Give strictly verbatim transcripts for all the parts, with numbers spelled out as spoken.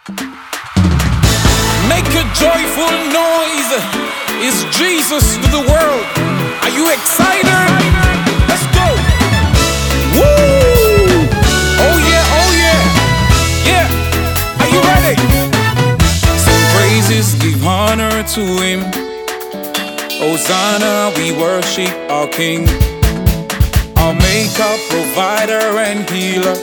Make a joyful noise. It's Jesus to the world. Are you excited? Let's go. Woo! Oh yeah, oh yeah. Yeah. Are you ready? Sing praises, give honor to Him. Hosanna, we worship our King, our Maker, Provider, and Healer,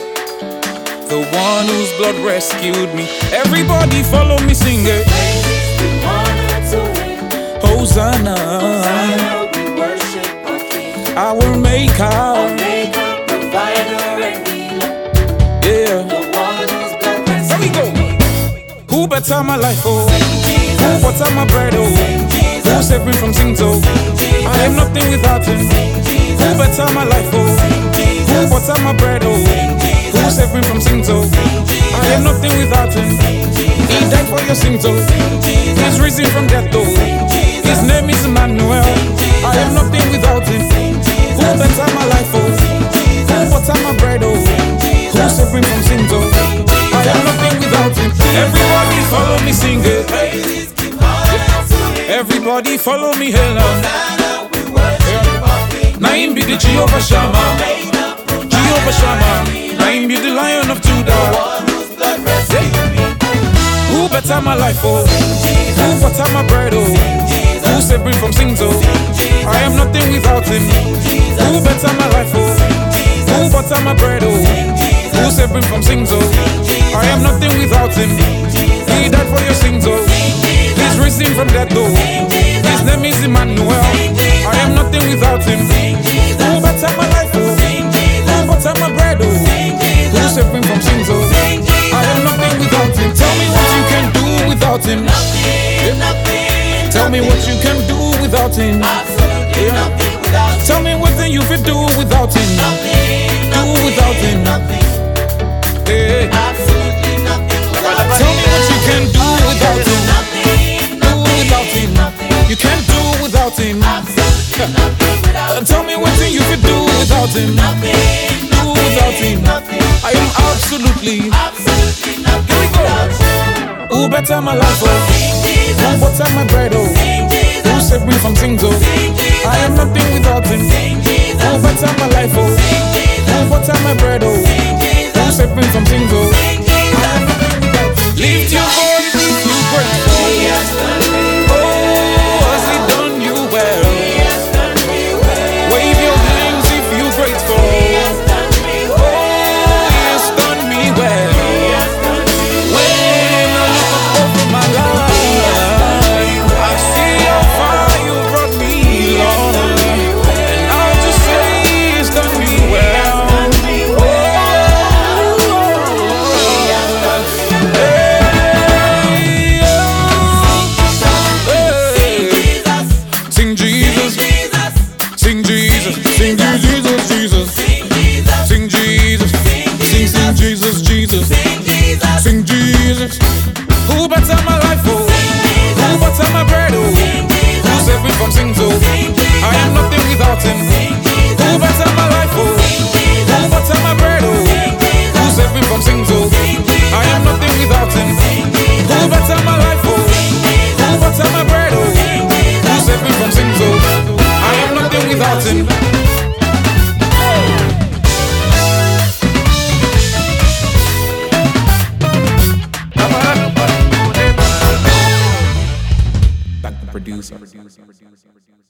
the one whose blood rescued me. Everybody follow me, sing it. Praises, give honor to Him. Hosanna, Hosanna, we worship our King, our Maker, our Maker, Provider, and Healer, yeah. the one whose blood Here we rescued go. me. Who better my life, oh? Jesus, Who butter my bread, oh? Jesus, Who saved me from sin, oh? Jesus, I am nothing without Him. Jesus, Who better my life, oh? Jesus, Who butter my bread, oh? Who saved me from sin, oh? I am nothing without Him. He died for your sins, oh. He's risen from death, oh. His name is Emmanuel. I am nothing without Him. Who better my life, oh? Who butter my bread, oh? Who saved me from sin, oh? I am nothing without Him. Everybody follow me, sing it. praises, give honor to Him. Everybody follow me, hail now. Hosanna, we worship our King, Na Him be the Jehovah Shammah, Maker, Jehovah Shammah. Na Him be the Lion of Judah. one whose blood rescued me. Who better my life, oh? Who butter my bread, oh? Who saved me from sin, oh? I am nothing without Him. Who better my life, oh? Who butter my bread, oh? Who saved me from sin, oh? I am nothing without Him. He died for your sins, oh. He's risen from death, oh. His name is Emmanuel. I am nothing without Him. Who better my life, oh? Who butter my bread, oh? Who saved me from sin, oh? I am nothing without Him. Tell me what you can do without Him. Nothing, nothing, Tell me what you can do without Him. absolutely nothing without Him. Tell me what thing you could do without Him. Nothing, Do without Him. nothing, Hey. absolutely nothing without Him. Tell me what you can do without Him. Nothing, Do without Him. nothing, You can't do without Him. absolutely nothing without Uh, Tell me what thing you could do without Him. Nothing, Do without Him. nothing, I am absolutely. absolutely nothing Here we go. without Him. Who better my life, oh? Sing Who Jesus, butter my bread, oh? sing Who Jesus, saved me from sin, oh? sing Jesus, I am nothing without Him. sing Jesus, Who better my life, oh? sing Jesus, Who butter my bread, oh? sing Jesus, Who saved me from sin, oh? sing Jesus. Lift your voice if you grateful. He has done me Oh, has He done you well? He has done me well. Wave your hands if you grateful. He has done me Oh, well. He has done me well. He has done me When I look up over my life, I see how far You brought me, Lord. And I'll just say He's done me well. Sing Jesus, sing Jesus, sing Jesus, Jesus. Sing Jesus, sing, sing Jesus, Jesus. Sing Jesus. Who better my life, oh? Who better my bread, oh? Who saved me from sin, oh? I am nothing without Him. Who better my life, oh? Who better my bread, oh? Who saved me from sin, oh? I am nothing without Him. Who better my life, oh? Who better my bread, oh? Who saved me from sin, oh? I am nothing without Him. Thank the producer.